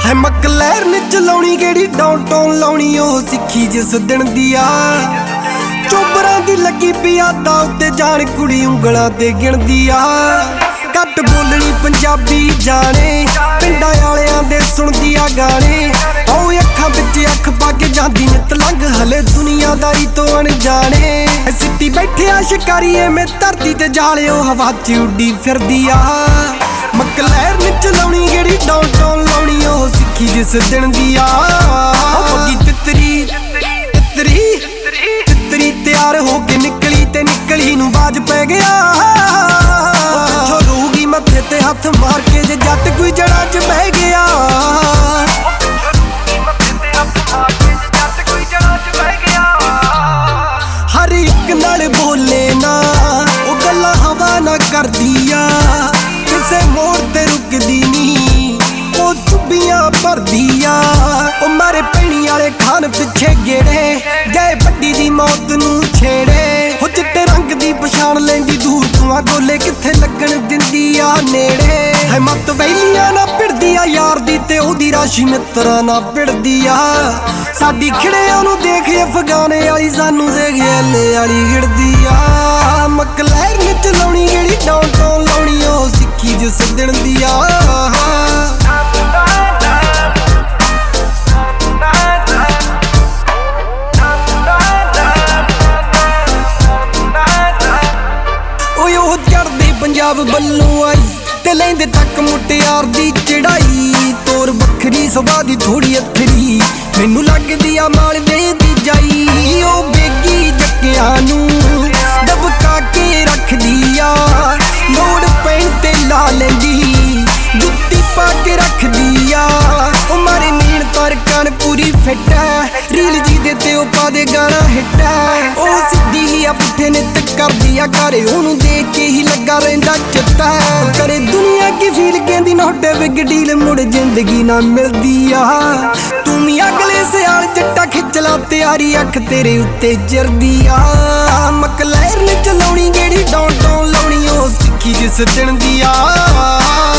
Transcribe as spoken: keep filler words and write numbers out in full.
है मकलैर ने चलाउणी गेड़ी डाउनटाउन लाउणी ओ सिक्खी जिस दिन दी आ चोबरां दी लगी पियादा उत्ते जान कुड़ी उंगलां ते गिणदी आ घट बोलनी पंजाबी जाने पिंडां वालियां दे सुणदी आ गाने ओ अखां विच अख पा के जांदी नित लंघ हले दुनियादारी तो अनजाने सिੱਟੀ बैठिया शिकारीए में धरती ते जालियो हवा च उड्डी फिरदी आ मकलैर ने चलाउणी गेड़ी डाउनटाउन लाउणी ओ सिक्खी जिस दिन दी आ पग्गी तितरी तितरी तितरी तैयार हो के निकली ते निकली नूं बाज पै गया रोगी मथे ते हथ मार के जे जट कोई जड़ा च बह गया हर एक नाल बोले ना ओ गल्लां हवा ना करदी आ किसे मोड़ ते रुकदी नी ओ चुब्बियां भरदी आ ओ मारे पैणी वाले खान पिछे गेड़े गए बड्डी दी मौत नूं छेड़े हो चिट्टे रंग दी पछाण लैंदी दूर तूं आ गोले किथे लगण दिंदी आ नेड़े है मत वैलियां ना भिड़दी आ यार दी ते ओदी राशि मित्तरां ना भिड़दी आ साडी खिड़ियां नूं देख अफगाने वाली सानू देख एले वाली गिड़दी आ मकलैर ने चलाउणी गेड़ी डाउनटाउन लाउणी ओ सिक्खी जिस दिन दी आ पंजाब बल्लों आई ते लैंदे तक मुटियार दी चढ़ाई तोर बखरी सुभा दी थोड़ी अथरी मैनू लगदी आ मालवे दी जाई ओ बेगी जक्कियां नूं दबका के रखदी आ लोड़ पैण ते ला लैंदी जुत्ती पा के रखदी आ ओ मारे मीण तर कन पूरी फिट है रील जी दे ते ओ पा दे गाना हिट है ओ सिद्धी ही आ पुठे नित करदी आ घरे ओनू देख के ही लगा रहिंदा चित्ता करे दुनिया की फील कहंदी नोटे बिग डील मुड़ जिंदगी ना मिलदी आ तू भी अगले सियाल जट्टा खिच ला त्यारी अख तेरे उत्ते जरदी आ मकलैर ने चलाउणी गेड़ी डाउनटाउन लाउणी ओ सिक्खी जिस दिन दी आ